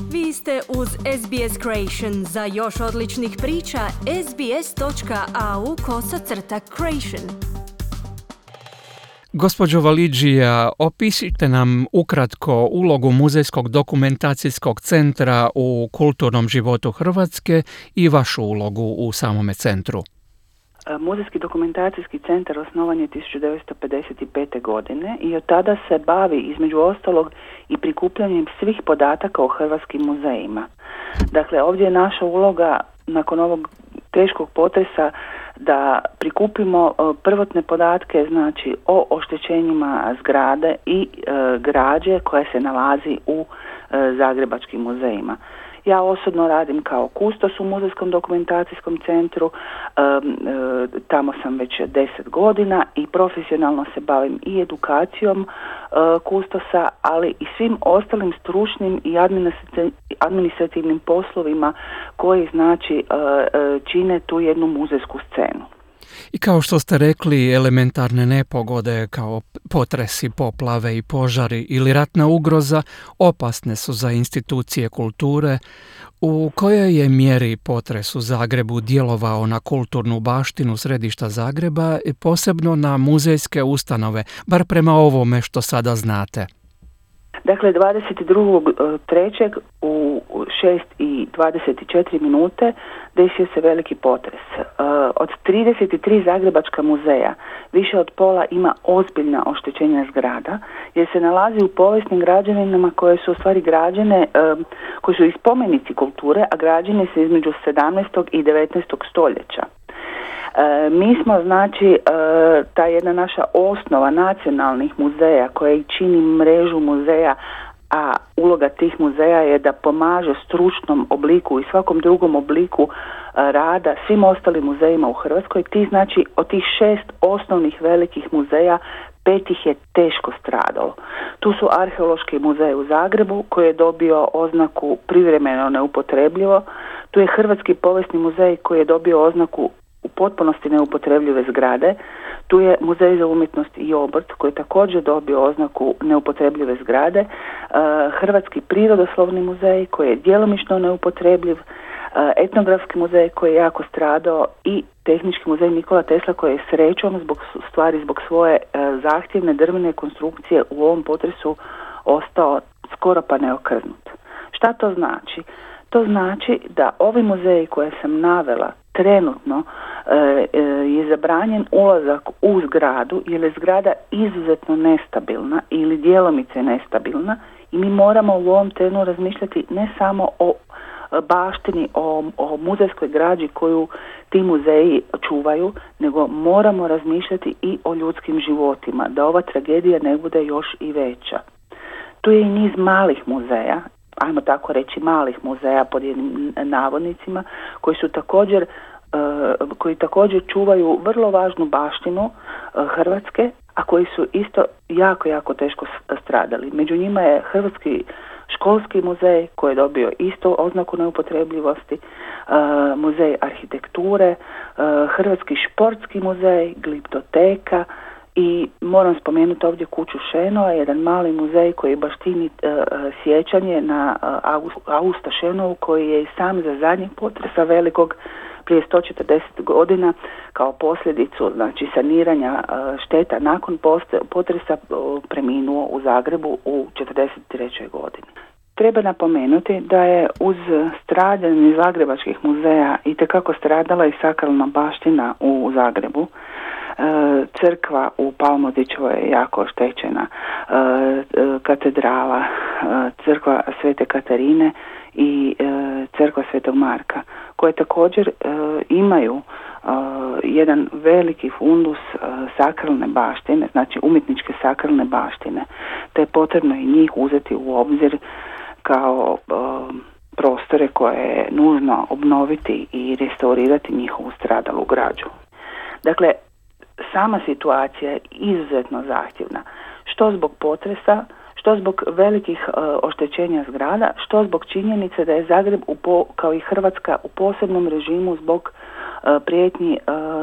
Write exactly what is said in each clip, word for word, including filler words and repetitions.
Vi ste uz S B S Creation. Za još odličnih priča, sbs.au kosacrta creation. Gospođo Validžija, opišite nam ukratko ulogu Muzejskog dokumentacijskog centra u kulturnom životu Hrvatske i vašu ulogu u samome centru. Muzejski dokumentacijski centar osnovan je tisuću devetsto pedeset pete. godine i od tada se bavi između ostalog i prikupljanjem svih podataka o hrvatskim muzejima. Dakle, ovdje je naša uloga nakon ovog teškog potresa da prikupimo prvotne podatke, znači o oštećenjima zgrade i e, građe koja se nalazi u e, zagrebačkim muzejima. Ja osobno radim kao kustos u Muzejskom dokumentacijskom centru, e, e, tamo sam već deset godina i profesionalno se bavim i edukacijom e, kustosa, ali i svim ostalim stručnim i administrativnim poslovima koji znači e, e, čine tu jednu muzejsku scenu. I kao što ste rekli, elementarne nepogode kao potresi, poplave i požari ili ratna ugroza opasne su za institucije kulture. U kojoj je mjeri potres u Zagrebu djelovao na kulturnu baštinu središta Zagreba i posebno na muzejske ustanove, bar prema ovome što sada znate? Dakle, dvadeset drugog trećeg u šest i dvadeset četiri minute desio se veliki potres. Od trideset tri zagrebačka muzeja više od pola ima ozbiljna oštećenja zgrada jer se nalazi u povijesnim građevinama koje su u stvari građene, koji su i spomenici kulture, a građene se između sedamnaestog i devetnaestog stoljeća. E, mi smo, znači, e, ta jedna naša osnova nacionalnih muzeja koja i čini mrežu muzeja, a uloga tih muzeja je da pomaže stručnom obliku i svakom drugom obliku e, rada svim ostalim muzejima u Hrvatskoj. Ti, znači, od tih šest osnovnih velikih muzeja, pet ih je teško stradalo. Tu su Arheološki muzej u Zagrebu koji je dobio oznaku privremeno neupotrebljivo. Tu je Hrvatski povijesni muzej koji je dobio oznaku u potpunosti neupotrebljive zgrade. Tu je Muzej za umjetnost i obrt koji je također dobio oznaku neupotrebljive zgrade. Hrvatski prirodoslovni muzej koji je djelomično neupotrebljiv. Etnografski muzej koji je jako stradao i Tehnički muzej Nikola Tesla koji je srećom zbog stvari zbog svoje zahtjevne drvene konstrukcije u ovom potresu ostao skoro pa neokrznut. Šta to znači? To znači da ovi muzeji koje sam navela trenutno e, e, je zabranjen ulazak u zgradu jer je zgrada izuzetno nestabilna ili djelomice nestabilna i mi moramo u ovom trenu razmišljati ne samo o baštini, o, o muzejskoj građi koju ti muzeji čuvaju, nego moramo razmišljati i o ljudskim životima, da ova tragedija ne bude još i veća. Tu je i niz malih muzeja, ajmo tako reći malih muzeja pod jednim navodnicima, koji su također uh, koji također čuvaju vrlo važnu baštinu uh, Hrvatske, a koji su isto jako, jako teško stradali. Među njima je Hrvatski školski muzej koji je dobio isto oznaku neupotrebljivosti, uh, muzej arhitekture, uh, Hrvatski športski muzej, gliptoteka, i moram spomenuti ovdje kuću Šenoa, jedan mali muzej koji baštini uh, sjećanje na uh, Augusta Šenovu koji je i sam za zadnjeg potresa velikog prije sto četrdeset godina kao posljedicu, znači saniranja uh, šteta nakon post- potresa uh, preminuo u Zagrebu u četrdeset trećoj godini. Treba napomenuti da je uz stradanje zagrebačkih muzeja itekako stradala i sakralna baština u Zagrebu. Crkva u Palmozićevoj je jako oštećena, katedrala, crkva Svete Katarine i crkva Svetog Marka, koje također imaju jedan veliki fundus sakralne baštine, znači umjetničke sakralne baštine, te je potrebno i njih uzeti u obzir kao prostore koje je nužno obnoviti i restaurirati njihovu stradalu građu. Dakle, sama situacija je izuzetno zahtjevna, što zbog potresa, što zbog velikih uh, oštećenja zgrada, što zbog činjenice da je Zagreb u po, kao i Hrvatska u posebnom režimu zbog uh, prijetnji uh,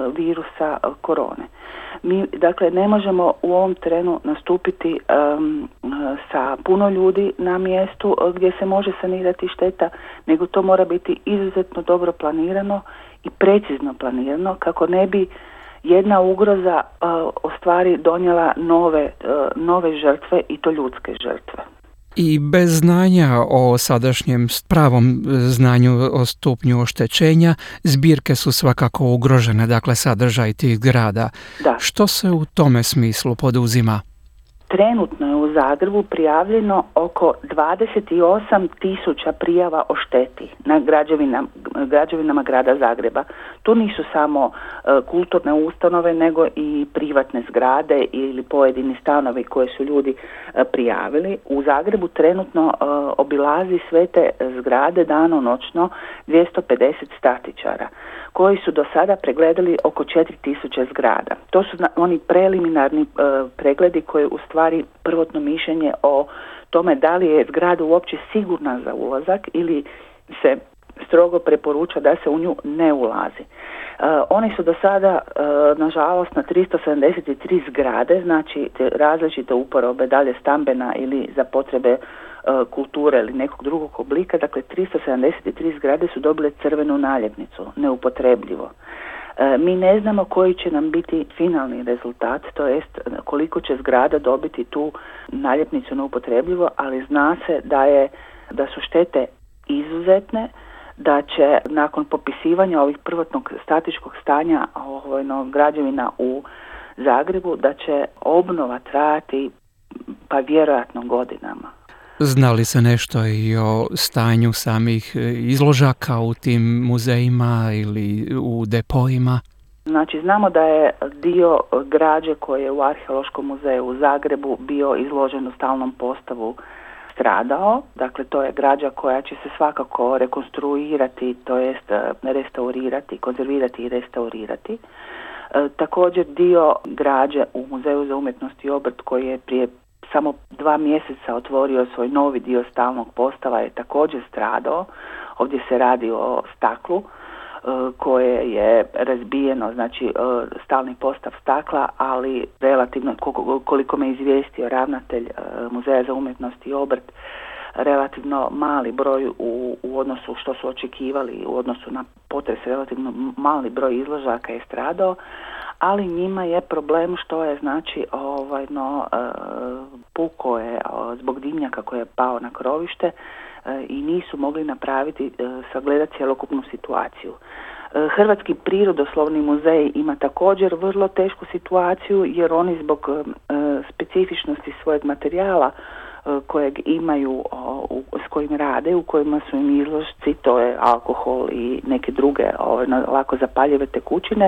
virusa korone. Mi, dakle, ne možemo u ovom trenu nastupiti um, sa puno ljudi na mjestu gdje se može sanirati šteta, nego to mora biti izuzetno dobro planirano i precizno planirano kako ne bi jedna ugroza uh, u stvari donijela nove, uh, nove žrtve i to ljudske žrtve. I bez znanja o sadašnjem pravom znanju o stupnju oštećenja, zbirke su svakako ugrožene, dakle sadržaj tih zgrada. Da. Što se u tome smislu poduzima? Trenutno je u Zagrebu prijavljeno oko dvadeset osam tisuća prijava o šteti na građevinama, građevinama grada Zagreba. Tu nisu samo uh, kulturne ustanove, nego i privatne zgrade ili pojedini stanovi koje su ljudi uh, prijavili. U Zagrebu trenutno uh, obilazi sve te zgrade danonoćno dvjesto pedeset statičara koji su do sada pregledali oko četiri tisuće zgrada. To su oni preliminarni uh, pregledi koji u stvari prvotno mišljenje o tome da li je zgrada uopće sigurna za ulazak ili se strogo preporuča da se u nju ne ulazi. Uh, oni su do sada, uh, nažalost, na tristo sedamdeset tri zgrade, znači različite uporabe, dalje stambena ili za potrebe uh, kulture ili nekog drugog oblika, dakle tristo sedamdeset tri zgrade su dobile crvenu naljepnicu, neupotrebljivo. Uh, mi ne znamo koji će nam biti finalni rezultat, to jest koliko će zgrada dobiti tu naljepnicu neupotrebljivo, ali zna se da je da su štete izuzetne, da će nakon popisivanja ovih prvotnog statičkog stanja ovojno, građevina u Zagrebu, da će obnova trajati pa vjerojatno godinama. Zna li se nešto i o stanju samih izložaka u tim muzejima ili u depojima? Znači, znamo da je dio građe koje je u Arheološkom muzeju u Zagrebu bio izložen u stalnom postavu stradao, dakle to je građa koja će se svakako rekonstruirati, to jest restaurirati, konzervirati i restaurirati. E, također dio građe u Muzeju za umjetnost i obrt koji je prije samo dva mjeseca otvorio svoj novi dio stalnog postava je također stradao. Ovdje se radi o staklu koje je razbijeno, znači stalni postav stakla, ali relativno, koliko me izvijestio ravnatelj Muzeja za umjetnost i obrt, relativno mali broj u, u odnosu što su očekivali, u odnosu na potres, relativno mali broj izložaka je stradao, ali njima je problem što je, znači, ovaj, no, puko je zbog dimnjaka koji je pao na krovište i nisu mogli napraviti, sagledati cjelokupnu situaciju. Hrvatski prirodoslovni muzej ima također vrlo tešku situaciju jer oni zbog specifičnosti svojeg materijala kojeg imaju, s kojim rade, u kojima su im izložci, to je alkohol i neke druge ove, lako zapaljive tekućine,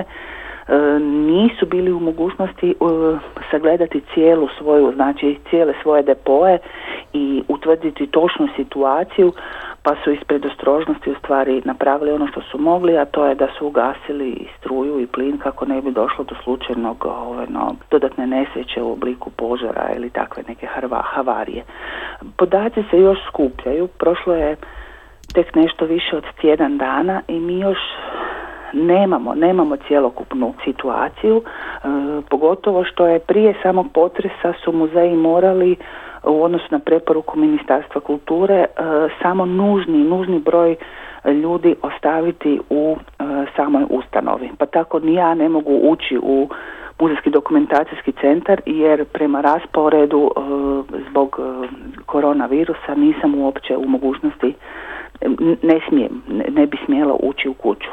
nisu bili u mogućnosti sagledati cijelu svoju, znači cijele svoje depoje i utvrditi točnu situaciju, pa su iz predostrožnosti u stvari napravili ono što su mogli, a to je da su ugasili i struju i plin kako ne bi došlo do slučajnog ove, no, dodatne nesreće u obliku požara ili takve neke harva, havarije. Podaci se još skupljaju, prošlo je tek nešto više od tjedan dana i mi još nemamo, nemamo cjelokupnu situaciju, e, pogotovo što je prije samog potresa su muzeji morali u odnosu na preporuku Ministarstva kulture e, samo nužni, nužni broj ljudi ostaviti u e, samoj ustanovi. Pa tako ni ja ne mogu ući u Muzejski dokumentacijski centar jer prema rasporedu e, zbog e, koronavirusa nisam uopće u mogućnosti, ne smijem, ne, ne bi smjela ući u kuću.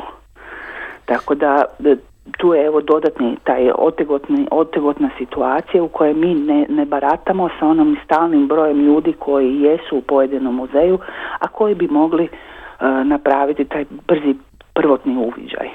Tako da tu je evo dodatni taj otegotni, otegotna situacija u kojoj mi ne, ne baratamo sa onom stalnim brojem ljudi koji jesu u pojedinom muzeju, a koji bi mogli uh, napraviti taj brzi prvotni uviđaj.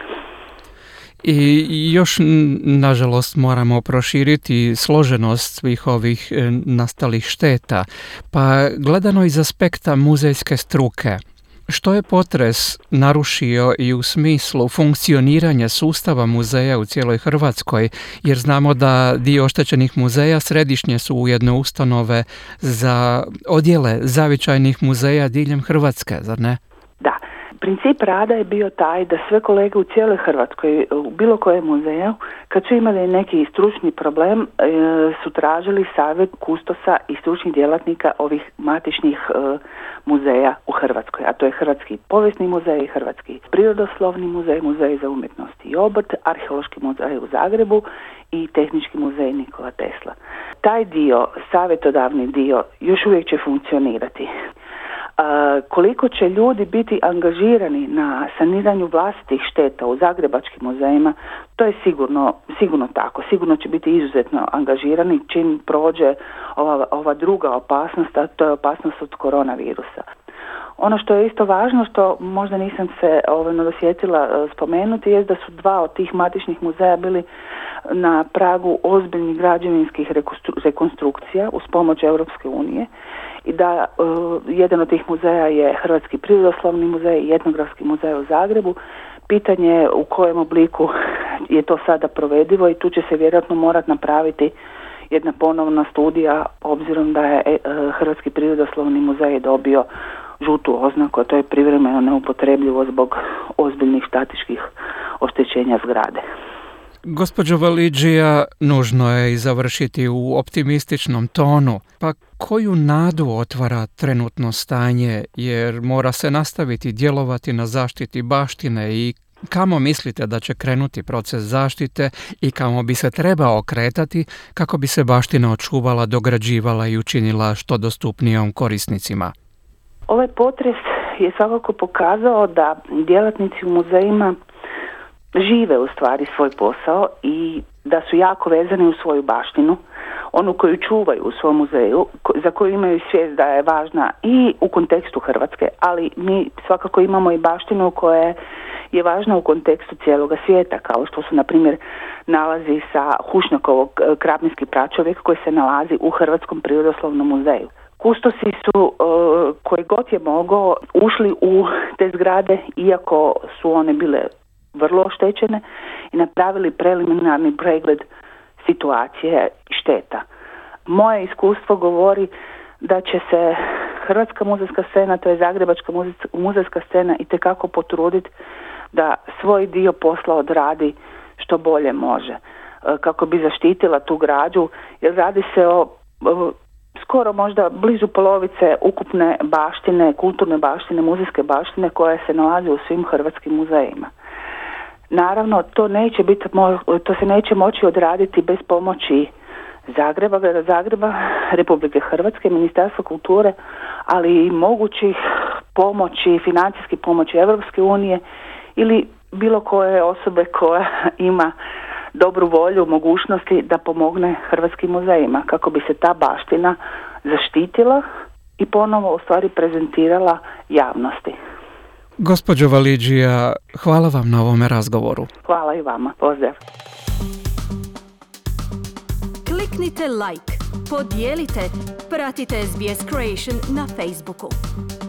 I još, nažalost, moramo proširiti složenost svih ovih nastalih šteta. Pa gledano iz aspekta muzejske struke, što je potres narušio i u smislu funkcioniranja sustava muzeja u cijeloj Hrvatskoj, jer znamo da dio oštećenih muzeja središnje su ujedno ustanove za odjele zavičajnih muzeja diljem Hrvatske, zar ne? Da. Princip rada je bio taj da sve kolege u cijeloj Hrvatskoj, u bilo kojem muzeju, kad su imali neki stručni problem, su tražili savjet kustosa i stručnih djelatnika ovih matičnih muzeja u Hrvatskoj, a to je Hrvatski povijesni muzej, Hrvatski prirodoslovni muzej, Muzej za umjetnost i obrt, Arheološki muzej u Zagrebu i Tehnički muzej Nikola Tesla. Taj dio, savjetodavni dio, još uvijek će funkcionirati. Uh, koliko će ljudi biti angažirani na saniranju vlastitih šteta u zagrebačkim muzejima, to je sigurno, sigurno tako. Sigurno će biti izuzetno angažirani čim prođe ova, ova druga opasnost, a to je opasnost od koronavirusa. Ono što je isto važno, što možda nisam se ovaj, dosjetila uh, spomenuti, je da su dva od tih matičnih muzeja bili na pragu ozbiljnih građevinskih rekonstru- rekonstrukcija uz pomoć Europske unije. I da uh, jedan od tih muzeja je Hrvatski prirodoslovni muzej i Etnografski muzej u Zagrebu. Pitanje je u kojem obliku je to sada provedivo i tu će se vjerojatno morati napraviti jedna ponovna studija, obzirom da je uh, Hrvatski prirodoslovni muzej dobio žutu oznaku, a to je privremeno neupotrebljivo zbog ozbiljnih statičkih oštećenja zgrade. Gospođo Valiđija, nužno je i završiti u optimističnom tonu. Pa koju nadu otvara trenutno stanje, jer mora se nastaviti djelovati na zaštiti baštine i kamo mislite da će krenuti proces zaštite i kamo bi se trebao kretati kako bi se baština očuvala, dograđivala i učinila što dostupnijom korisnicima? Ovaj potres je svakako pokazao da djelatnici u muzejima žive u stvari svoj posao i da su jako vezani u svoju baštinu, onu koju čuvaju u svom muzeju, za koju imaju svijest da je važna i u kontekstu Hrvatske, ali mi svakako imamo i baštinu koja je važna u kontekstu cijeloga svijeta, kao što su na primjer nalazi sa Hušnjakovog Krapinski pračovjek koji se nalazi u Hrvatskom prirodoslovnom muzeju. Kustosi su, uh, koji god je mogao, ušli u te zgrade, iako su one bile vrlo oštećene, i napravili preliminarni pregled situacije šteta. Moje iskustvo govori da će se hrvatska muzejska scena, to je zagrebačka muzejska scena, itekako potruditi da svoj dio posla odradi što bolje može, kako bi zaštitila tu građu, jer radi se o skoro možda blizu polovice ukupne baštine, kulturne baštine, muzejske baštine koja se nalazi u svim hrvatskim muzejima. Naravno, to neće biti, to se neće moći odraditi bez pomoći Zagreba, grada Zagreba, Republike Hrvatske, Ministarstva kulture, ali i mogućih pomoći, financijske pomoći Europske unije ili bilo koje osobe koja ima dobru volju, mogućnosti da pomogne hrvatskim muzejima kako bi se ta baština zaštitila i ponovo u stvari prezentirala javnosti. Gospođo Valiđija, hvala vam na ovome razgovoru. Hvala i vama. Pozdrav. Kliknite like, podijelite, pratite S B S Creation na Facebooku.